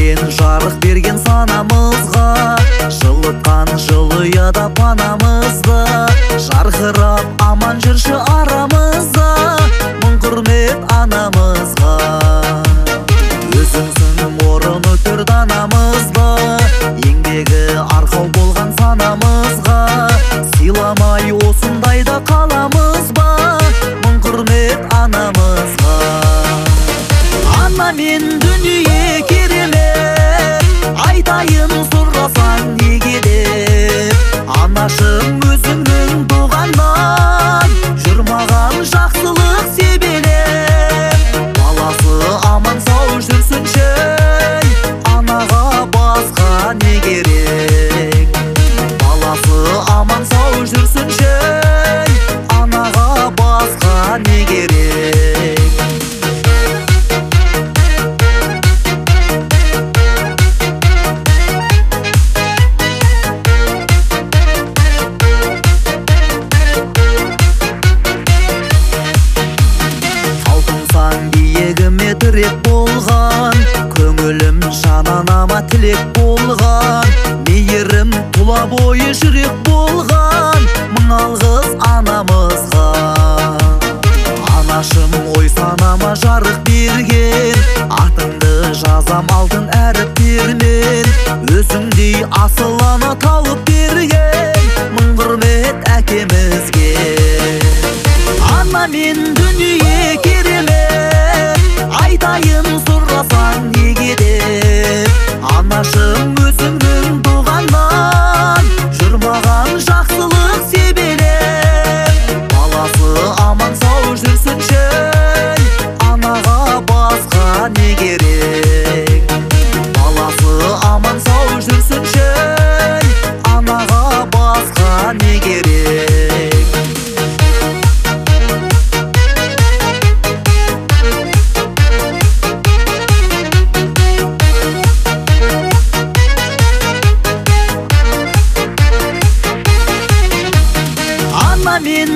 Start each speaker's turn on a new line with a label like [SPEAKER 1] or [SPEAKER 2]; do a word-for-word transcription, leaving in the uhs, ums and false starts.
[SPEAKER 1] сен жарық берген санамызға, жылытқан жылы ұяда панамызды. Жарқырап аман жүрші арамызда, мың құрмет анамызға. Өзіңсің орыны төр данамызды, еңбегі арқау болған санамызға. Сыйламай осындайда қаламыз ба, мың құрмет анамызға. Ана мен дүние керемет, айтайын сұрасаң неге деп. Анашым өзіңнің туғаннан, жүрмаған жақсылық себелеп. Баласы аман сау жүрсінші, анаға басқа не керек. Баласы аман сау жүрсінші, анаға басқа не керек. Биегіме тірек болған, көңілім жананама тілек болған. Мейірім тұла бойы жүрек болған, мың алғыс анамызға. Анашым ой санама жарық берген, атыңды жазам алтын әріптермен. Өзіңдей асыл ана тауып берген, мың құрмет әкемізге. Ана мен дүние керемет, айтайын сұрасаң неге деп. Анашым өзіңнің туғаннан, жүрмаған жақсылық себелеп. Баласы аман сау жүрсінші, анаға басқа не керек. Баласы аман сау жүрсінші, анаға басқа не керек. Ана мен